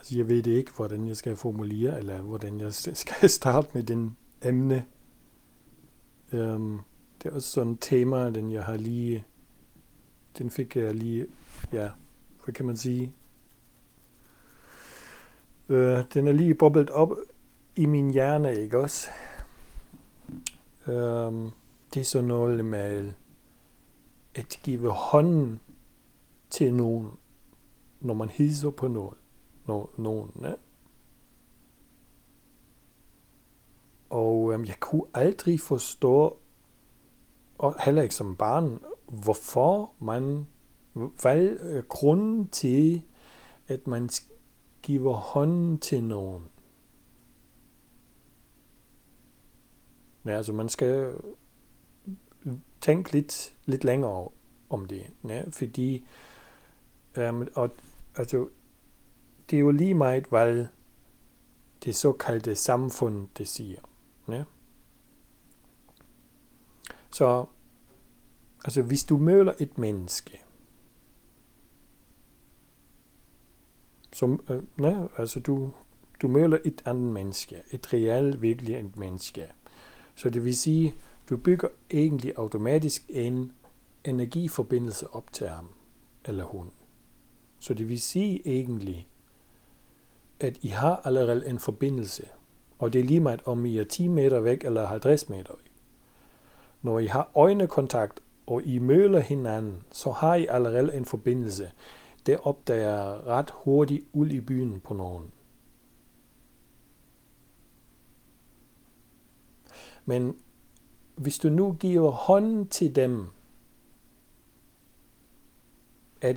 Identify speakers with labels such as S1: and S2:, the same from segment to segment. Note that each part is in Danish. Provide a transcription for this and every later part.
S1: Jeg ved ikke, hvordan jeg skal formulere, eller hvordan jeg skal starte med den emne. Det er også sådan et tema, den fik jeg lige, ja, hvad kan man sige? Den er lige bobblet op i min hjerne, ikke også? Det er sådan noget med at give hånden til nogen, når man hilser på nogen. Ja? Og jeg kunne aldrig forstå, og heller ikke som barn, hvad er grunden til, at man giver hånden til nogen. Ja, altså man skal tænke lidt længere om det, ja, fordi altså, det er jo lige meget, hvad det såkaldte samfund det siger. Ja. Så altså, hvis du møder et menneske, altså du møder et andet menneske, et reelt virkelig et menneske, så det vil sige, du bygger egentlig automatisk en energiforbindelse op til ham eller hun. Så det vil sige egentlig, at I har allerede en forbindelse, og det er lige meget om I er 10 meter væk eller 50 meter væk. Når I har øjnekontakt, og I møder hinanden, så har I allerede en forbindelse. Det opdager ret hurtigt ud i byen på nogen. Men hvis du nu giver hånden til dem, er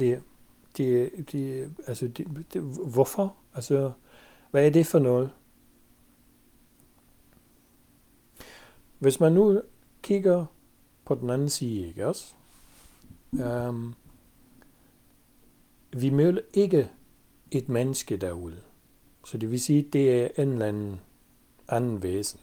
S1: hvorfor? Altså, hvad er det for noget? Hvis man nu kigger på den anden side, ikke også? Vi møder ikke et menneske derude. Så det vil sige, at det er en eller anden væsen.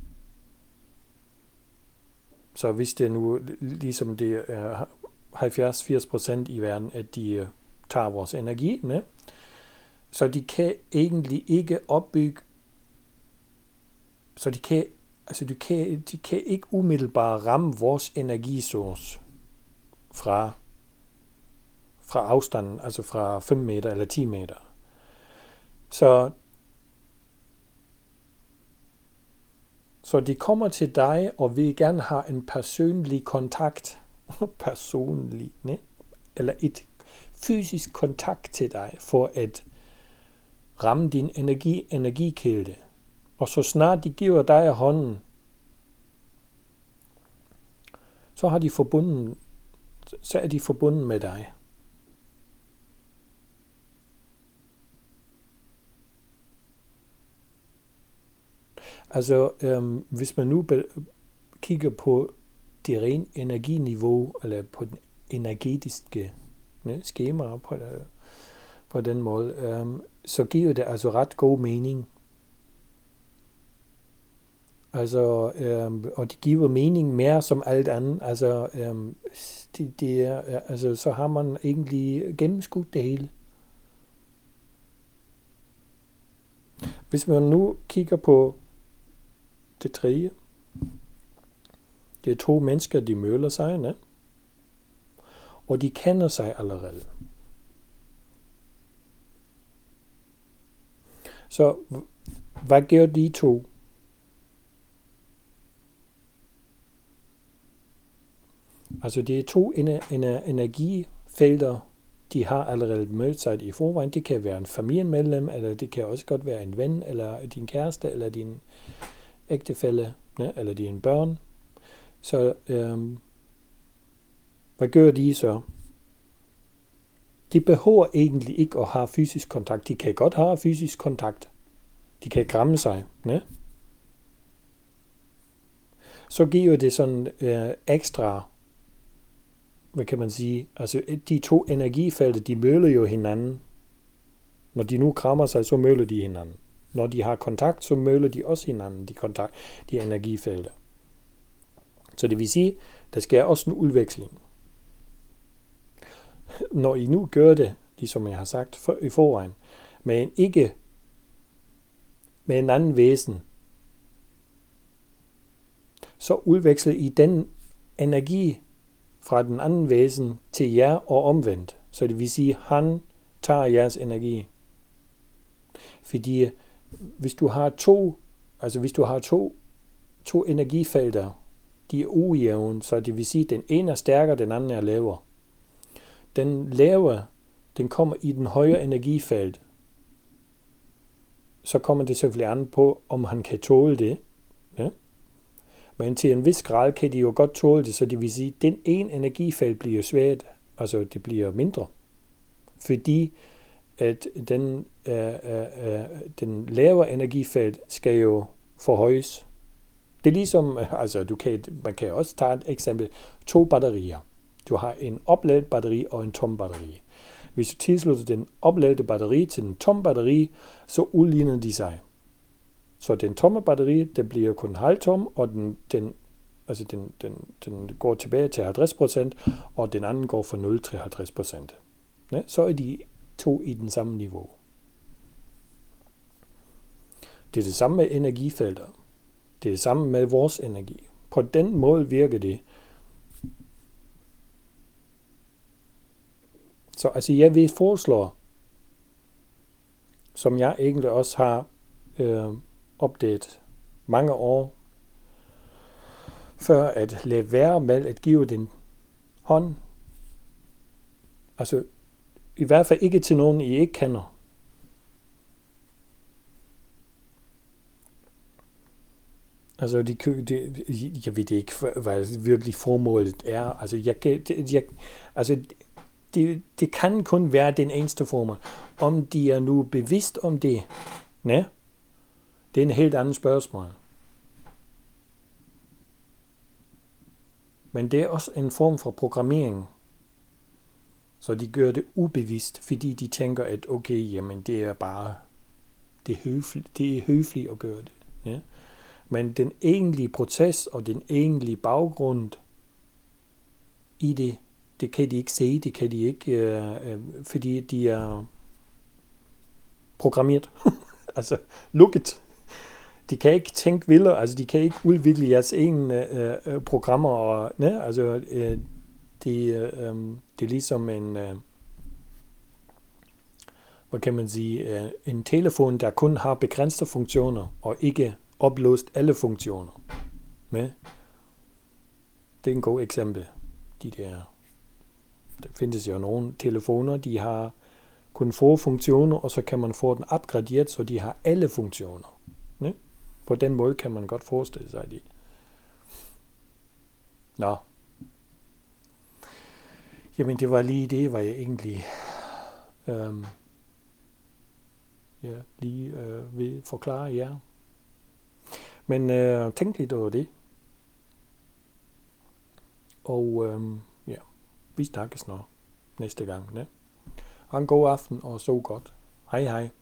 S1: Så hvis det nu, ligesom det er 70-80% i verden, at de tager vores energi, ne? Så de kan egentlig ikke opbygge, så de kan ikke umiddelbart ramme vores energisource fra afstanden, altså fra 5 meter eller 10 meter. Så de kommer til dig og vil gerne have en personlig kontakt, ne? Eller et fysisk kontakt til dig, for at ramme din energikilde. Og så snart de giver dig hånden, så er de forbundet med dig. Altså, hvis man nu kigger på det rene energiniveau, eller på den energetiske skema på den måde, så giver det altså ret god mening. Altså, og det giver mening mere som alt andet. Altså, så har man egentlig gennemskudt det hele. Hvis man nu kigger på det tredje, det er 2 mennesker, de møder sig, ne? Og de kender sig allerede. Så hvad gør de 2? Altså det er 2 energifelter, de har allerede mødt sig i forvejen. Det kan være en familiemedlem, eller det kan også godt være en ven, eller din kæreste, eller din ægtefælle, eller dine børn. Så hvad gør de så? De behøver egentlig ikke at have fysisk kontakt. De kan godt have fysisk kontakt. De kan kramme sig. Ne? Så giver det sådan ekstra, hvad kan man sige, altså de 2 energifelter, de møder jo hinanden. Når de nu krammer sig, så møder de hinanden. Når de har kontakt, så møder de også hinanden, de energifelter. Så det vil sige, der sker også en udveksling. Når I nu gør det, ligesom jeg har sagt i forvejen, med en ikke med en anden væsen, så udveksler I den energi fra den anden væsen til jer og omvendt. Så det vil sige, at han tager jeres energi. Fordi hvis du har to energifelter, de er ujævne, så det vil sige, at den ene er stærkere, den anden er lavere. Den lavere, den kommer i den højere energifelt. Så kommer det selvfølgelig an på, om han kan tåle det. Ja? Men til en vis grad kan de jo godt tåle det, så det vil sige, at den ene energifelt bliver svært, altså det bliver mindre. Fordi at den lavere energifelt skal jo forhøjes. Det er ligesom, altså man kan også tage et eksempel, 2 batterier. Du har en opladet batteri og en tom batteri. Hvis du tilslutter den opladede batteri til den tomme batteri, så udligner de sig. Så den tomme batteri, den bliver kun halvtom, og den går tilbage til 50%, og den anden går fra 0 til 50%. Ja, så er de to i den samme niveau. Det er det samme med energifelter. Det er det samme med vores energi. På den måde virker det. Så altså jeg vil foreslå, som jeg egentlig også har opdaget mange år, før at lade være med at give den hånd. Altså i hvert fald ikke til nogen, I ikke kender. Altså, jeg ved ikke, hvad virkelig formålet er. Altså, det kan kun være den eneste formål. Om de er nu bevidst om det, ne? Det er en helt anden spørgsmål. Men det er også en form for programmering. Så de gør det ubevidst, fordi de tænker, at okay, jamen det er bare, det er høfligt at gøre det. Ja? Men den egentlige proces og den egentlige baggrund i det kan de ikke se, det kan de ikke, fordi de er programmeret, altså lukket. De kan ikke tænke vildere, altså de kan ikke udvikle jeres egne programmer, og ne, altså det er ligesom en, hvad kan man sige, en telefon, der kun har begrænsede funktioner, og ikke oplåst alle funktioner. Ne? Det er en god eksempel. Der findes jo nogle telefoner, de har kun få funktioner, og så kan man få den opgraderet, så de har alle funktioner. Ne? På den måde kan man godt forestille sig det. Nå. Jamen det var lige det, hvad jeg egentlig vil forklare jer. Men tænk lidt over det. Og vi snakkes nok næste gang. Ne? Ha' en god aften og så godt. Hej hej.